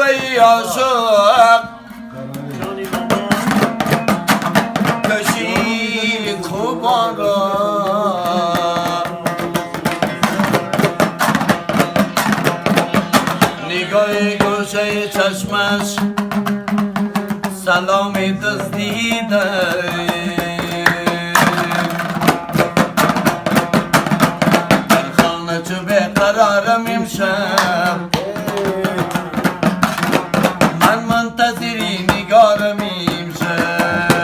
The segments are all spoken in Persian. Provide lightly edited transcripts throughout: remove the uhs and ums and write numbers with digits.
ای عاشق کشی خوبان را نگاه گوشه چشمش سلامی دزدیده در خانه چو بیقرارم امشب من منتظری نگارم امشب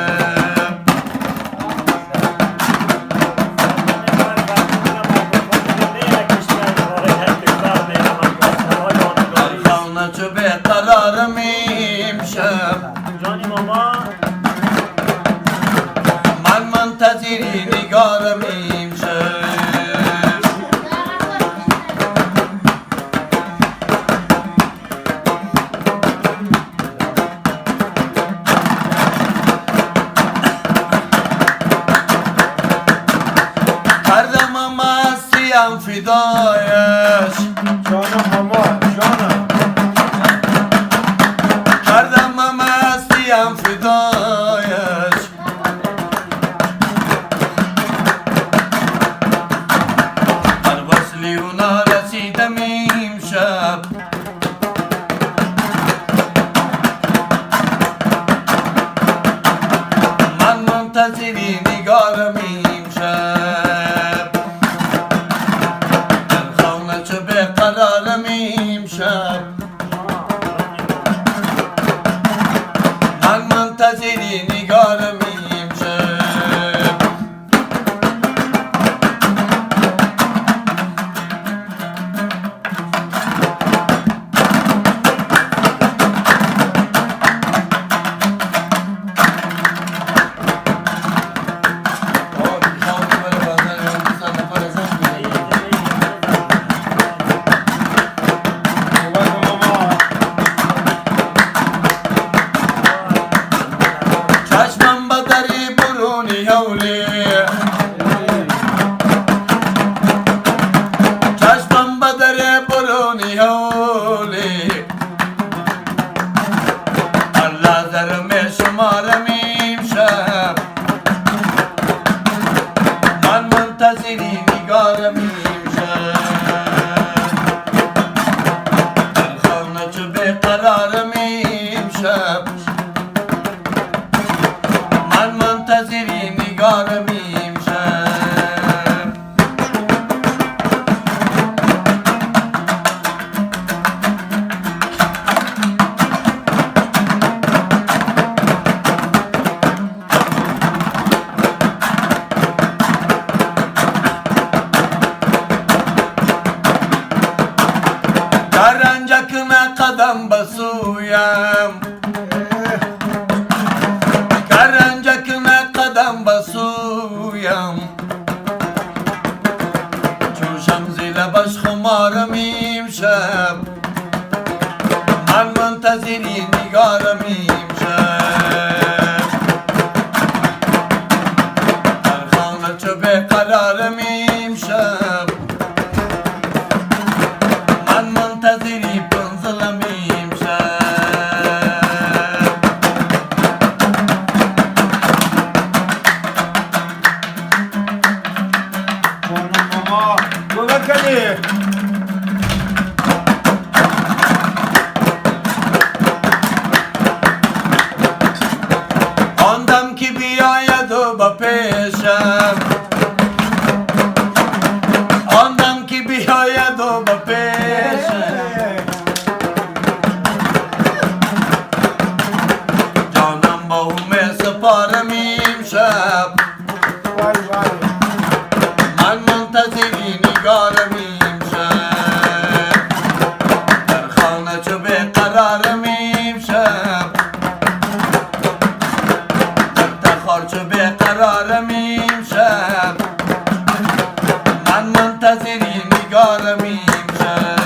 در خانه چو بیقرارم امشب من منتظری نگارم امشب کردم مستیم فدایش جانم ماما جانم کردم مستیم فدایش بر وصلی اونا رسیدم امشب من منتظری نگارم امشب در خانه چو بیقرارم امشب من منتظری نگارم امشب چشمم بدری برونی هولی چشمم بدری برونی هولی الله ذرم شمارم امشب من منتظری نگارم امشب در خانه چو بیقرارم امشب من منتظری نگارم امشب در رنجکم قدم بسویم در رنجکم قدم بسویم جوشم زی لبش خمارم امشب من منتظری نگارم امشب در خانه چو بیقرارم امشب من منتظری بنزلم امشب جانم ماما ببکلی آندم که بیاید و با پیشم آندم که بیاید و با پیشم جانم با اومه سپارم امشب وای وای من منتظری نگارم امشب در خانه چو بیقرارم امشب در تخار چو بیقرارم امشب من منتظری نگارم امشب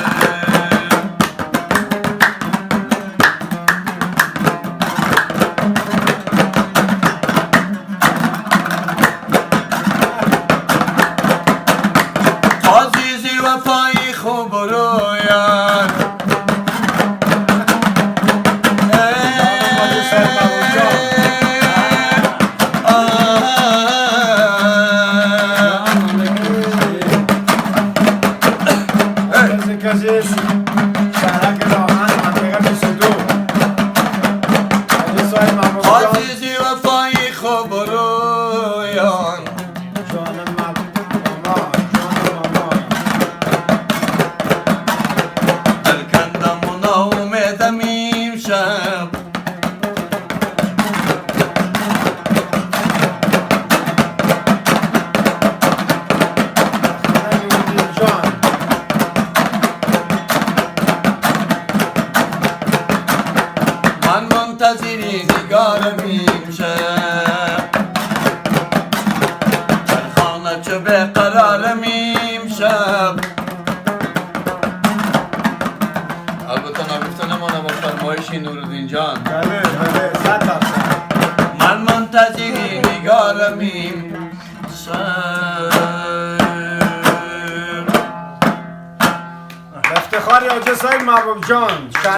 عزیزی وفایی خوب رویان کسی شهرک راهن منطقه 22 حاجی صاحب محبوب جان عزیزی وفایی خوب رویان جان ماما دل کندم و ناامیدم امشب من منتظری نگارم امشب در خانه چه بقرارم امشب البته نگفته نمانه با فرمایش نورالدین جان بله 100%. من منتظری نگارم امشب افتخاری حاجی صاحب محبوب جان